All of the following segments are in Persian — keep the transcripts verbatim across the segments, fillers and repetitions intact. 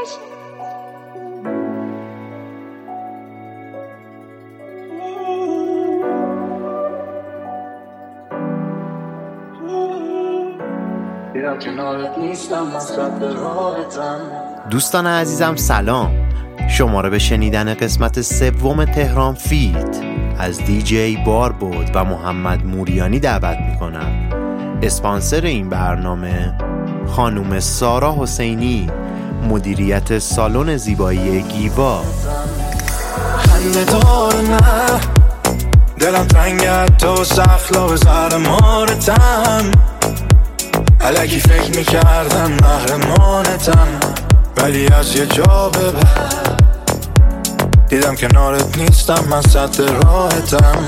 دوستان عزیزم سلام، شما رو به شنیدن قسمت سوم تهران فیت از دیجی باربود و محمد موریانی دعوت میکنم. اسپانسر این برنامه خانم سارا حسینی، مدیریت سالن زیبایی گیوا. خنده دار نه دلم تنگت تو سخلا به زهر مارتم، الکی فکر میکردم محرمانتم، ولی از یه جا به بعد دیدم کنارت نیستم، من سطح راحتم.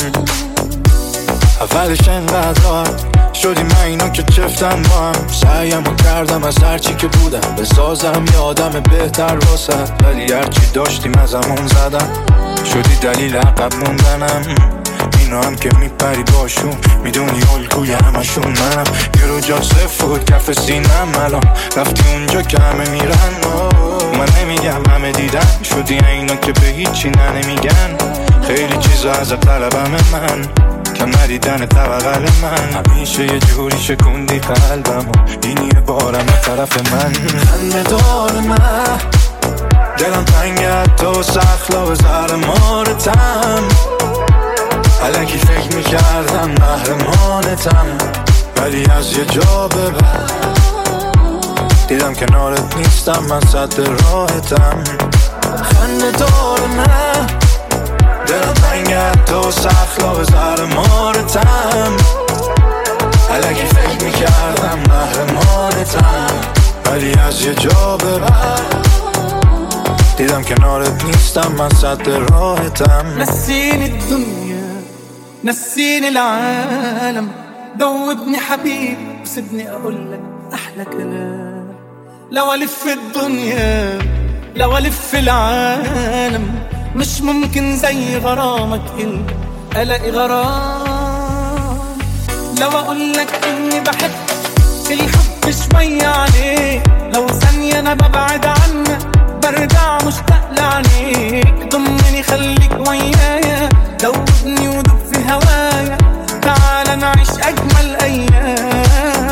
اولش انقدر راحت شدی من اینو که چفتن با هم، سعیمو کردم از هرچی که بودم بسازم یه آدم بهتر واسد، ولی هرچی داشتیم ازمون زدم، شدی دلیل عقب موندنم. اینو هم که میپری باشون میدونی الگوی همشون منم، یه رو جا صفت کف سینم، الان رفتی اونجا که همه میرن. من نمیگم همه دیدن، شدی اینا که به هیچی نه نمیگن، خیلی چیزا از طلبم من، کم ندیدن توقل من، همیشه یه جوری شکوندی قلبم، این یه بارم طرف من. خنده دار من دلم تنگت تو سخلا به زهر مارتم، الکی فکر میکردم محرمانتم، ولی از یه جا به بعد دیدم کنارت نیستم، من سطح راحتم. خنده دار نه دلم تنگت تو سخلا به زهر مارتم، الکی فکر میکردم محرمانتم، ولی از یه جا به بعد دیدم کنارت نیستم، من سطح راحتم. نسيني الدنيا نسيني العالم، ذوبني حبيبي وسيبني اقولك احلى كلام، لو الف الدنيا لو الف العالم مش ممكن زي غرامك انت الاقي غرام، لو اقولك اني بحب الحب شوية عليك، لو ثانية انا ببعد عنك برجع مشتاق لعينيك، ضمني خليك ويايا، دوبني ودوب في هوايا، تعال نعيش اجمل ايام.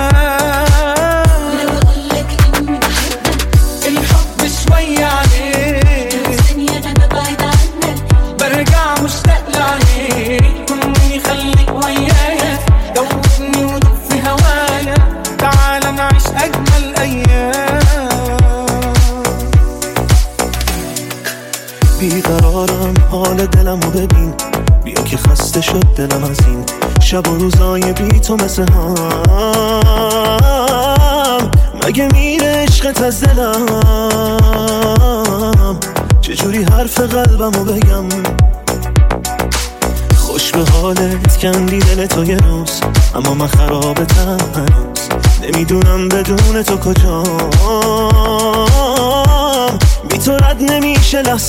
لو اقولك اني بحبك الحب شوية عليك، لو ثانية انا ببعد عنك برجع مشتاق لعينيك، ضمني خليك ويايا، دوبني ودوب في هوايا، تعال نعيش اجمل ايام. بیقرارم حال دلمو ببین، بیا که خسته شد دلم از این شب و روزای بی تو مثل هم، مگه میره عشقت از دلم، چجوری حرف قلبمو بگم، خوش به حالت کندی دل تو یه روز، اما من خرابتم هنوز، نمیدونم بدون تو کجام، بی تو رد نمیشه لحظه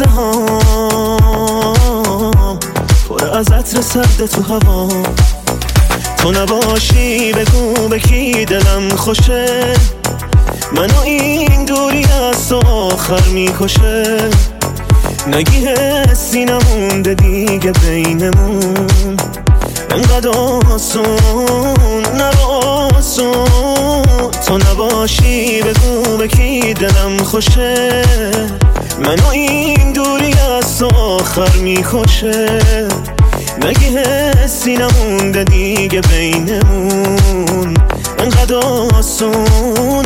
هام، پر از عطر سرد تو هوا، تو نباشی بگو به کی دلم خوشه، منو این دوری از تو آخر میکشه، نگی حسی نمونده دیگه بینمون، انقدر آسون نراسون، تو نباشی بگو به کی دلم خوشه، منو این دوری از تو آخر میکشه، نگی حسی نمونده دیگه بینمون، انقدر آسون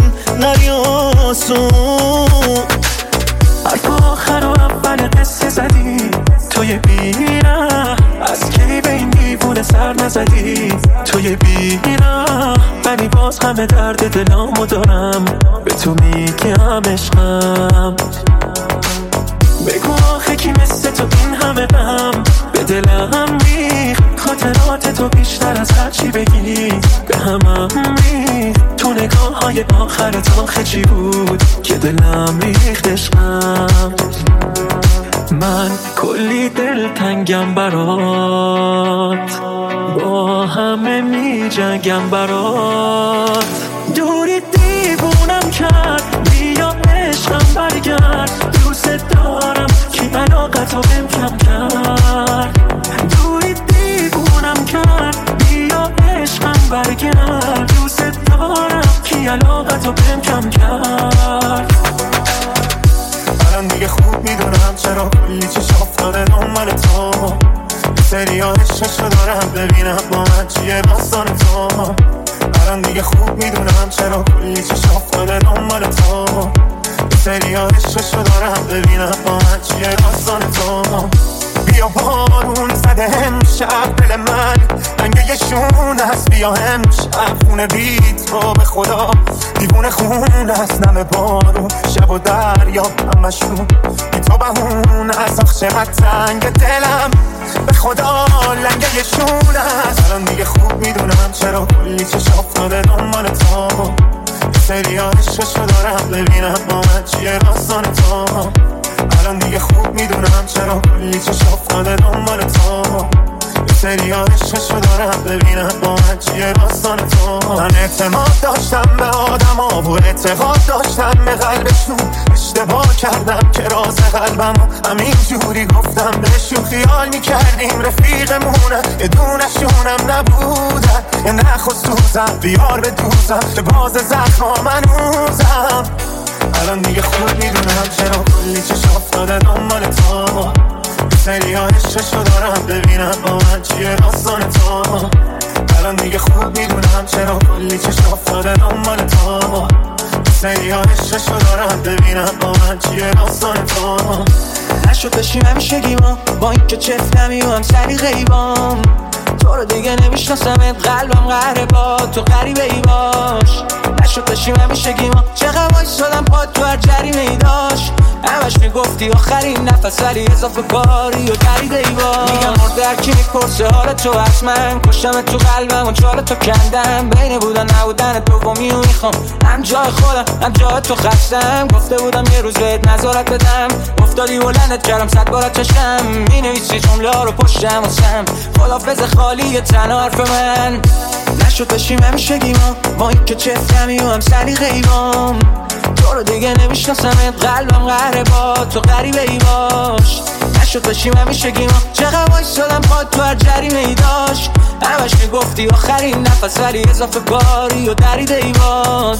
نریاسون. حرف آخر و اول قصه زدی توی بیره، از کی به این دیوونه سر نزدی توی بیره، ولی باز همه درد دلامو دارم، به تو میگم عشقم، بگو آخه کی مثل تو این همه غم به دلم ریخ، خاطرات تو بیشتر از هرچی بگی به همم ریخ، تو نگاه های آخرت آخه چی بود که دلم ریخت عشقم، من کلی دل تنگم برات، با همه می جنگم برات، دوری دیوونم کرد، بیا عشقم برگرد، دوست دارم کی علاقتو بهم کم کرد، دوری دیوونم کرد، بیا عشقم برگرد، دوست دارم کی علاقتو بهم کم کرد. الان دیگه خوب میدونم چرا کلی چش افتاده دنبال تو، سریا عشقشو دارم ببینم با من چیه داستان تو. الان دیگه خوب میدونم چرا کلی چش افتاده دنبال تو، سریا عشقشو دارم ببینم با من چیه داستان تو. بیا بارون زده امشب دل من رنگ یه شون هست، بیا امشب خونه بیت رو به خدا دیوونه خون هست، نم بارون شب و دریا همشون بی تو بهون هست. آخ چقدر تنگ دلم به خدا لنگه یه شون هست. الان دیگه خوب میدونم چرا کلی چش افتاده دنبال تو، سریا عشقشو دارم ببینم با من چیه داستان تو. الان دیگه خوب میدونم چرا کلی چش افتاده دنبال تو، سریا عشقشو دارم ببینم با من چیه داستان تو. من اعتماد داشتم به آدم ها و اعتقاد داشتم به قلبشون، اشتباه کردم که راز قلبم همین جوری گفتم بهشون. خیال میکردیم رفیقمونه یه دونشونم نبودن، یه نخست دوزم بیار به دوزم به باز زخما منوزم. الان دیگه خوب میدونم چرا کلی چش افتاده دنبال تو، سریا عشقشو دارم ببینم با من چیه داستان تو. الان دیگه خوب میدونم چرا کلی چش افتاده دنبال تو، سریا عشقشو دارم ببینم با من چیه داستان تو. نشد داشتیم همیشگی ما با این که چفتمی و هم سری غیبام، تو رو دیگه نمیشناسمت قلبم قهره با تو غریبه ای باش. نشد داشتیم همیشگی ما چقدر وایسادم پاد تو هر جریمه ای داشت، همش میگفتی آخرین نفس ولی اضافه کاری و دریده ای باش. میگم مرده هر کی میپرسه حالت تو هست، من کشتم تو قلبم و چال تو کندم، بین بودن نبودن دومی و میخوام هم جای خودم هم جای تو خستم. گفته بودم یه روز بهت نظارت بدم، افتادی بلندت کردم صد بارت چشم، مینویسی جمله ها رو پشتم واسم خدافظ خالی تنها حرف من. نشد بشیم همیشگی ما با این که چفتمی و هم سری غیبام، تو رو دیگه نمیشناسمت قلبم قهره با تو غریبه ای باش. نشد بشیم همیشگی ما چقدر وایسادم پاد تو هر جریمه ای داشت، همش میگفتی آخرین نفس ولی اضافه کاری و دریده ای باش.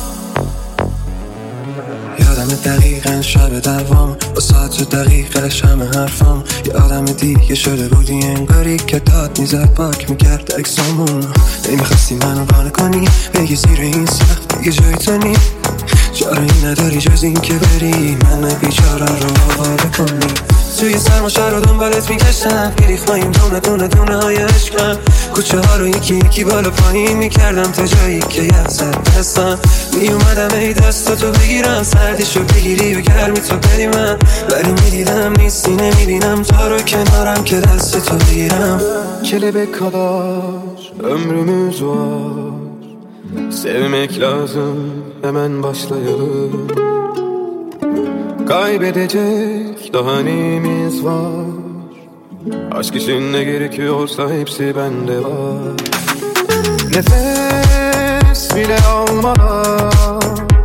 یادم دقیقا شب دوام با ساعت دقیقه شم حرفام، یه آدم دیگه شده بودی انگاری که داد میزد پاک میکرد اکسامون. نمیخواستی منو بانه کنی بگی زیر این سخت دیگه جای تو نی، چاره‌ای نداری جز این که بری من بیچاره رو آواره کنی. توی سرما شهر رو دنبالت میگشتم، گریختایم دونه دونه دونه های عشقم، کوچه ها رو یکی یکی بالا پایین میکردم تا جایی که یخ زد دستم. میومدم ای دست تو بگیرم سردیشو بگیری و گرمی تو بدی من، ولی میدیدم نیستی nemiybinəm تو رو کنارم که دست تو بگیرم. Kelebek kadar ömrümüz var, sevmek lazım hemen başlayalım. Kaybedecek daha neyimiz var, aşk için ne gerekiyorsa hepsi bende var. Nefes bile almadan,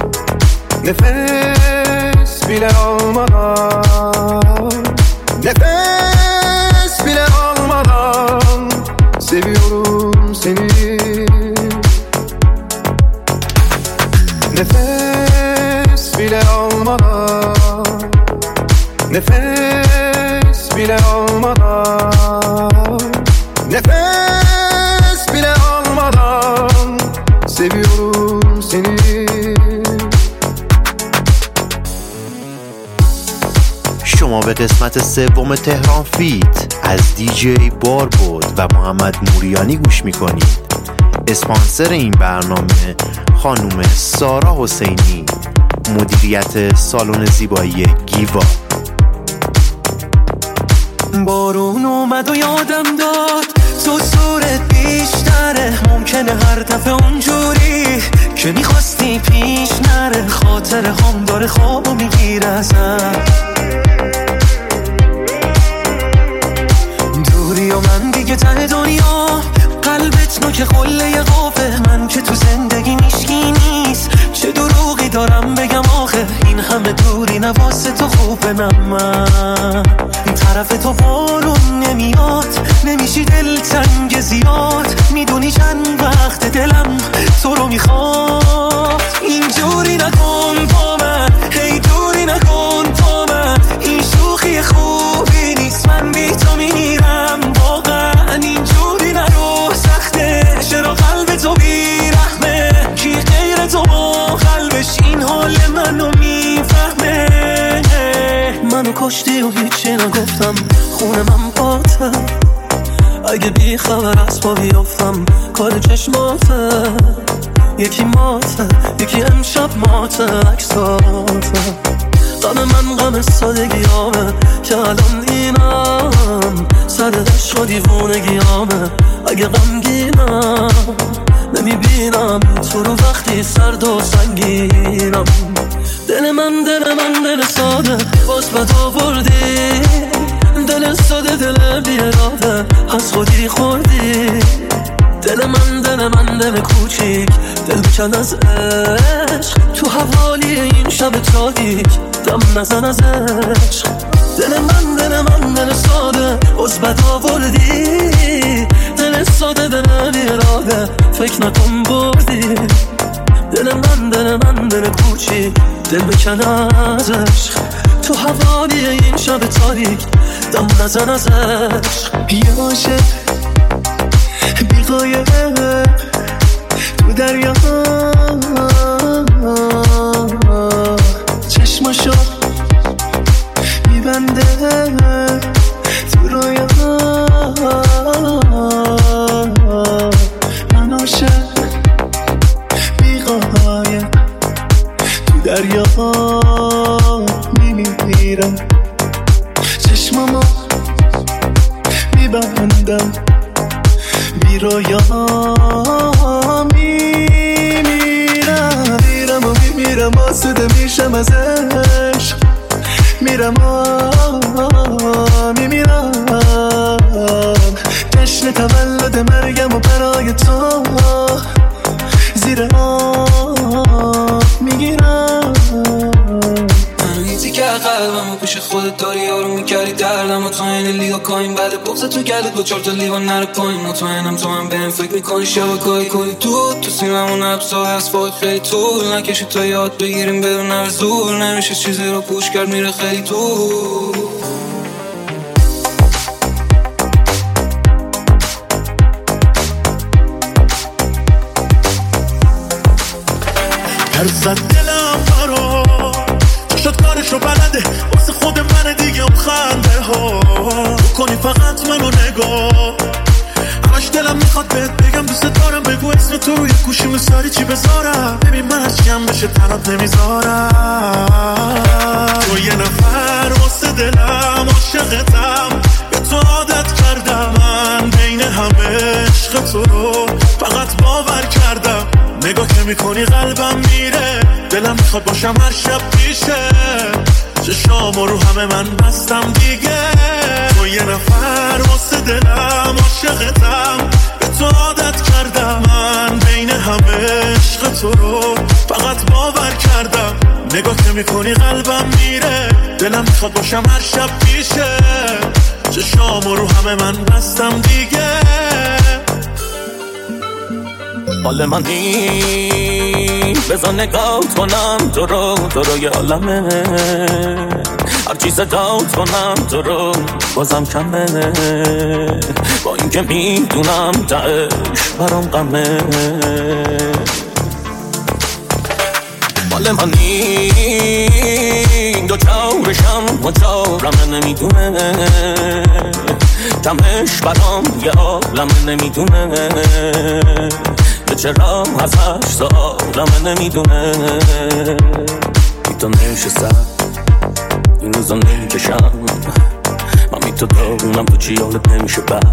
nefes bile almadan, nefes bile almadan seviyorum seni. Nefes bile almadan, nefes bile almadan, nefes bile almadan seviyorum seni. شما به قسمت سوم تهران فیت از دیجی باربود و محمد موریانی گوش میکنید. اسپانسر این برنامه خانم سارا حسینی، مدیریت سالن زیبایی گیوا. بارون اومد و یادم داد تو صورت بیشتره، ممکنه هر دفعه اونجوری که میخواستی پیش نره، خاطر هم داره خوابو میگیره ازم. دوری و من دیگه ته دنیا، قلبت نوک قله قافه، من که تو زندگی میشکی نیست، چه دروغی دارم بگم آخه این همه دور نه واسه تو خوبه نه من این طرف تو بارون نمیاد نمیشی دلتنگ زیاد میدونی چند وقت دلم تو رو میخواد اینجوری نکن با من هی دوری نکن با من این شوخی خوبی نیست من بی تو میرم واقعا اینجوری نرو سخته چرا قلب تو بیرحمه کی غیر تو با قلبش این حال منو میفهمه منو کشتی و هیچی نگفتم خونه من باته اگه بی خبر از پا بیافتم کار چشماته یکی ماته یکی امشب ماته عکساته غم من غم سادگیامه که الان اینم سر عشق و دیوونگیامه اگه غمگینم نمیبینم تو رو وقتی سرد و سنگینم دل من دل من دل ساده باز بد آوردی دل ساده دل بیراده از خودی خوردی دل من دل من دل کوچیک دل بکن از عشق تو حوالی این شب تاریک دم نزن از عشق دل من دل من دل ساده باز بد آوردی دل ساده دل بیراده فکر نکن بردی دل من دل من دل کوچیک دل بکن از عشق تو حوالی این شب تاریک دم نزن از عشق یه عاشق بی قایه تو دریا چشماشو میبنده تو رویا من عاشق بی قایه تو دریا میمیرم چشمامو میبندم بی رویا میمیرم میرم و میمیرم آسوده میشم از عشق میرم میمیرم جشن تولد مرگم و برای تو زیر آب میگیرم که قلبم و پیش خودت داری آروم میکردی دردم و تو این لیگا کاین بعد بغض تو گلت با چار تا لیوان نره پایین مطمئنم تو هم بهم فکر میکنی شبکه‌ای کلی تو تو سینمون ابزار از فاید خیلی طول نکشی تا یاد بگیریم بدون هر زور نمیشه چیزی رو پوش کرد میره خیلی تو هر زد دلم برا شد کارشو بلده واسه خود من دیگه اون خنده ها کنی فقط منو نگاه همش دلم میخواد بهت بگم دوست دارم بگو اسم تو روی گوشی مساری چی بذارم ببین من از جمع بشه تنات نمیذارم تو یه نفر واسه دلم عاشقتم به تو عادت کردم من بین همه عشق تو رو فقط باور کردم نگاه که میکنی قلبم میره دلم میخواد باشم هر شب پیشه چشامو رو همه من بستم دیگه تو یه نفر واسه دلم عاشقتم به تو عادت کردم من بین همه عشق تو رو فقط باور کردم نگاه که میکنی قلبم میره دلم میخواد باشم هر شب پیشه چشامو رو همه من بستم دیگه حال من این بذار نگاهت کنم تو رو تو رو یه عالمه هرچی صدات کنم تو رو بازم کمه با اینکه میدونم تهش برام غمه حال من این دو چارشم و چارم نمیدونه کمش برام یه عالمه نمیدونه چرا ازش سالم نمیدونه بی تو نشستم این روزا نمیکشم من بی تو دارونم تو چی حالت نمیشه بر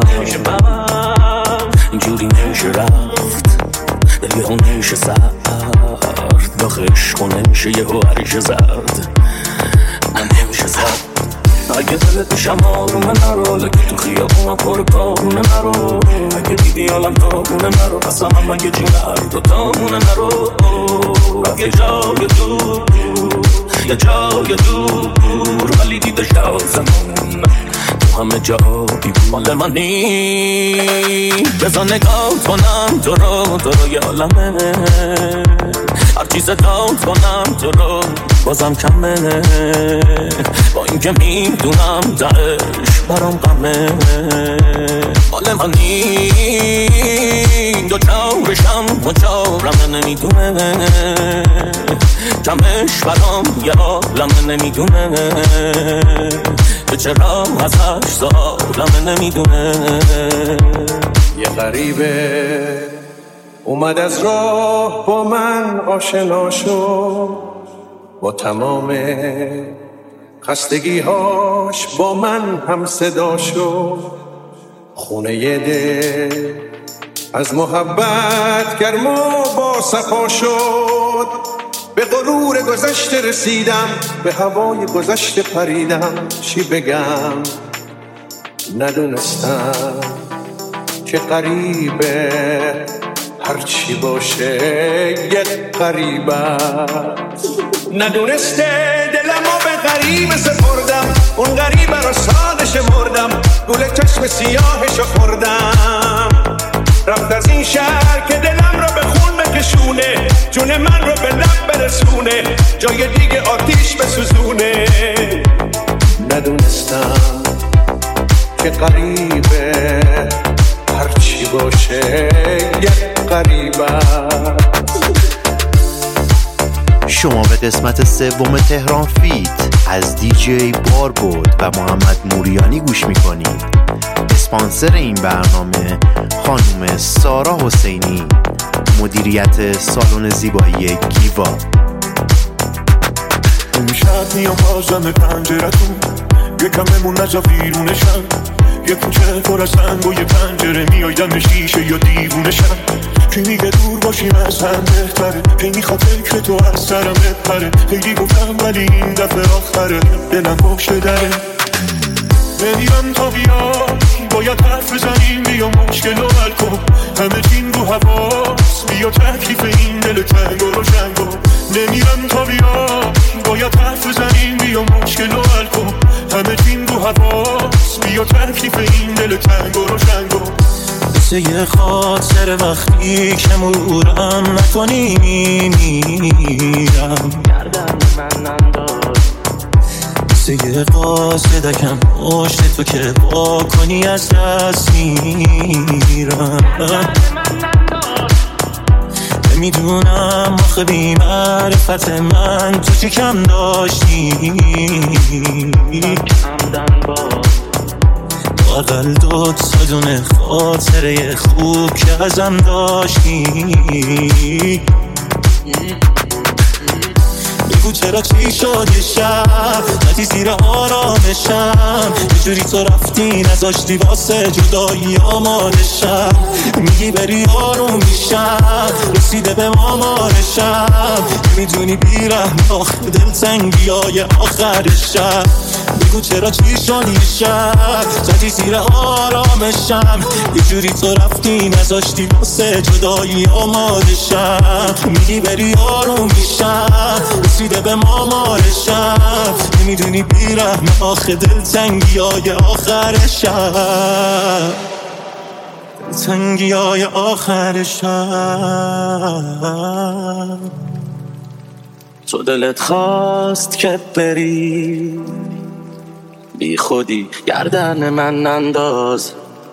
اینجوری نمیشه رفت دل یه ها نمیشه سرد داخل عشق نمیشه یه ها عریش زرد من نمیشه زرد اگه دلت میشم آرومه نرو لگه تو خیابونم پر کارونه نرو اگه دیدی حالم داغونه نرو قسم هم اگه جیگر دو تامونه نرو اگه جای تو یه جای دور ولی دیده شازمون تو همه جا بی مال منی. بزا نگاه کنم تو رو تو رو یه عالمه، هرچی صدات کنم تو رو بازم کمه، با اینکه میدونم درش برام غمه. مال منی دو چارشم و چارم نمیدونه، کمش برام یه عالمه نمیدونه، تو چرا ازش سالمه نمیدونه. یه غریبه اومد از راه با من آشنا شد، با تمام خستگی‌هاش با من هم صدا شد. خونه یه دل از محبت گرم و با صفا شد. به غرور گذشته رسیدم، به هوای گذشته پریدم. چی بگم ندونستم که غریبه هرچی باشه یک غریبه. ندونسته دلمو به غریبه سپردم، اون غریبه رو ساده شمردم، گل چشم سیاهشو خوردم. رفت از این شهر که دلم رو به خون بکشونه، جون من رو به لب برسونه، جای دیگه آتیش بسوزونه. ندونستم که غریبه هرچی باشه یک غریبه. شما به قسمت سوم تهران فیت از دیجی باربود و محمد موریانی گوش میکنید. اسپانسر این برنامه خانم سارا حسینی، مدیریت سالن زیبایی گیوا. امشب میام بازم پنجرتون، یکم بمون نزا بیرونشم، یه کوچه پر از سنگ و یه پنجره میایدم شیشه یا دیوونشم. کی میگه دور باشیم از هم بهتره، کی میخواد فکر تو از سرم بپره. خیلی گفتم ولی این دفعه آخره، دلم پشت دره. نمیرم تا بیای باید حرف بزنیم، بیا مشکل رو حل کن. همه چین رو حواس، بیا تکلیف این دل تنگ و روشن کن. نمیرم تا بیای باید حرف بزنیم، بیا مشکل رو حل کن. همه چین رو حواس، بیا تکلیف این دل تنگ و روشن کن. مثل یه خاطر وقتی که مرورم نکنی میمیرم، گردن من انداز. مثل یه قاصدکم پشت تو که با کنی از دست میرم. نمیدونم آخه بی معرفت من تو چی کم داشتی، کمدن با اقل دو صدونه خاطره خوب که ازم داشتی. بگو چرا چی شد یه شب ندی زیر آرامشم، یه جوری تو رفتی نذاشتی واسه جدایی آمادشم. میگی بری آروم میشم، رسیده به مامارشم، میدونی بیرحم آخ دلتنگی های آخرشم. بگو چرا چی شد یه شب زدی زیر آرامشم، یه جوری تو رفتی نذاشتی واسه جدایی آمادشم. میگی بری آروم میشم، رسیده به مامارشم، نمیدونی بیرحم آخه دلتنگی های آخرشم، دلتنگی های آخرشم. تو دلت خواست که بری بی خودی گردن من انداز،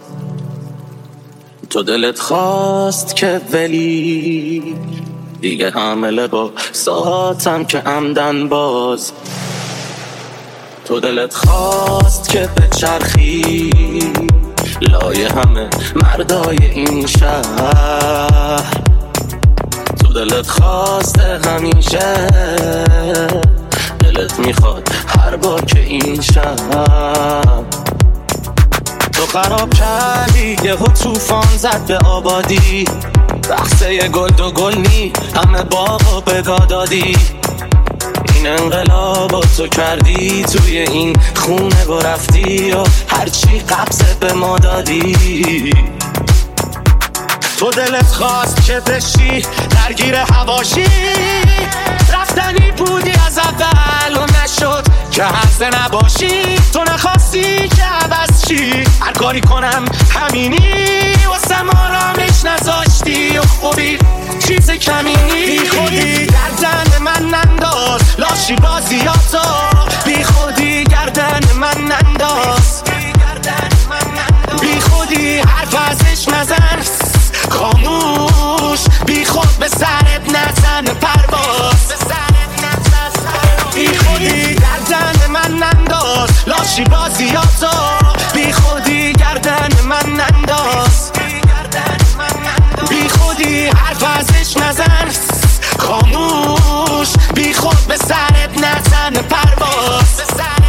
تو دلت خواست که ولی دیگه حامله با ساعتم که عمدن باز. تو دلت خواست که بچرخی لای همه مردای این شهر، تو دلت خواست همیشه، دلت میخواد هر بار که این شب تو خراب کردی. یه طوفان زد به آبادی، بخصه گل دو گل نی همه باغ و بگا دادی. این انقلاب تو کردی توی این خونه و رفتی و هرچی قبضه به ما دادی. تو دلت خواست که بشی درگیر هواشی، رفتنی بودی از اول خسته نباشی، تو نخواستی که عوض چی، هر کاری کنم همینی، واسم آرامش نذاشتی و خوبی چیز کمینی. بی خودی گردن من ننداز لاشی بازیاتو، بی خودی گردن من ننداز، بی خودی حرف ازش نزن خاموش، بی خود به سرت نزن پرواز، بی خودی گردن من ننداز لاشی بازیاتو، بی خودی گردن من ننداز، بی خودی حرف ازش نزن خاموش، بی خود به سرت نزن پرواز.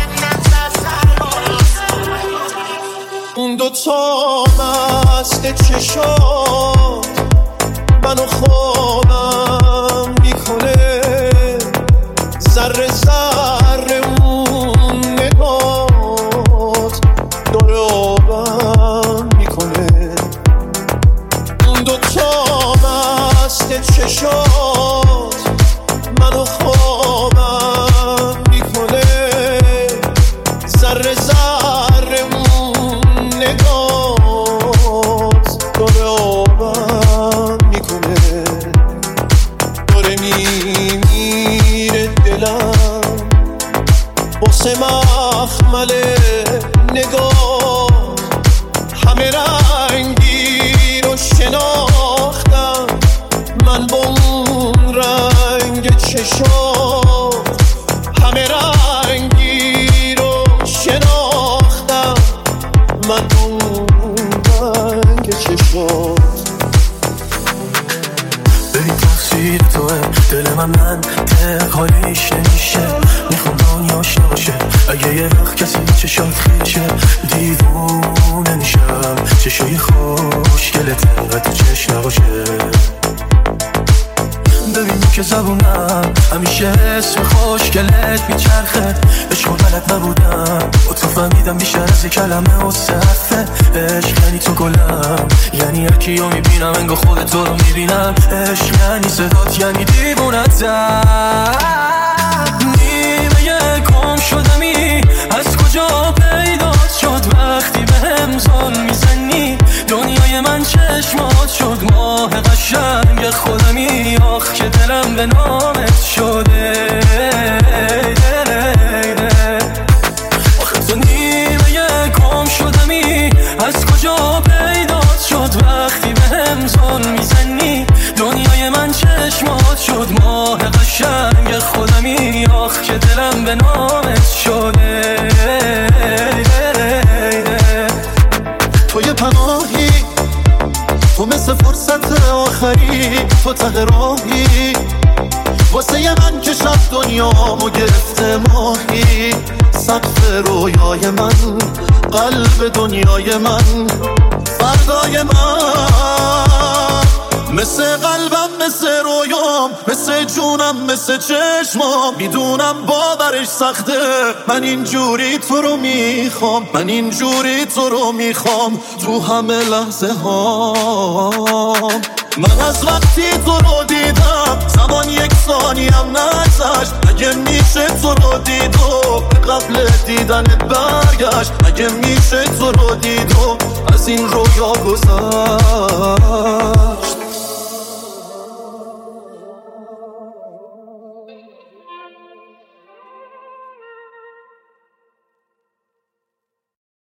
اون دوتا مست چشات منو خوابم میکنه، ذره ذره اون نگات داره آبم میکنه. اون دوتا مست چشات منو خوابم میکنه، ذره ذره اون نگات داره آبم میکنه. داره میمیره دلم واسه مخمل نگاه، همه رنگی رو شناختم من با اون رنگ چشات، همه رنگی رو شناختم من با اون رنگ چشات. ببین تقصیر توه دل من من حالیش نمیشه، میخوام دنیا آشنا باشه، اگه یه وقت کسی چشات خیشه دیوونه میشم، چشای خوشگلت انقدر تو چشم نباشه. ببین که زبونم همیشه اسم خوشگلت میچرخه، عشق و بلد نبودم با تو فهمیدم بیشتر از یک کلمه و صفه. عشق یعنی تو گلم، یعنی هرکی رو میبینم انگار خود تو رو میبینم، عشق یعنی صدات، یعنی دیوونتم. نیمه گم شدمی از کجا پیدات شد، وقتی بهم ظلم میزنی دنیای من چشمات شد، ماه قشنگ خودمی آخ که دلم به نامت شده. آخه تو نیمه گم شدمی از کجا پیدات شد، وقتی بهم ظلم میزنی دنیای من چشمات شد، ماه قشنگ خودمی آخ که دلم به نامت شده. تو یه پناهی، تو مثل فرصت آخری، تو ته راهی واسه یه من که شب دنیامو گرفته ماهی، سقف رویای من، قلب دنیای من، فردای من، مثل قلبم، مثل رویام، مثل جونم، مثل چشمام، میدونم باورش سخته، من اینجوری تو رو میخوام، من اینجوری تو رو میخوام تو همه لحظه هام. من از وقتی تو رو دیدم زمان یک ثانی هم نگذشت، اگه میشه تو رو دیدم قبل دیدنت برگشت، اگه میشه تو رو دیدم از این رویا گذشت.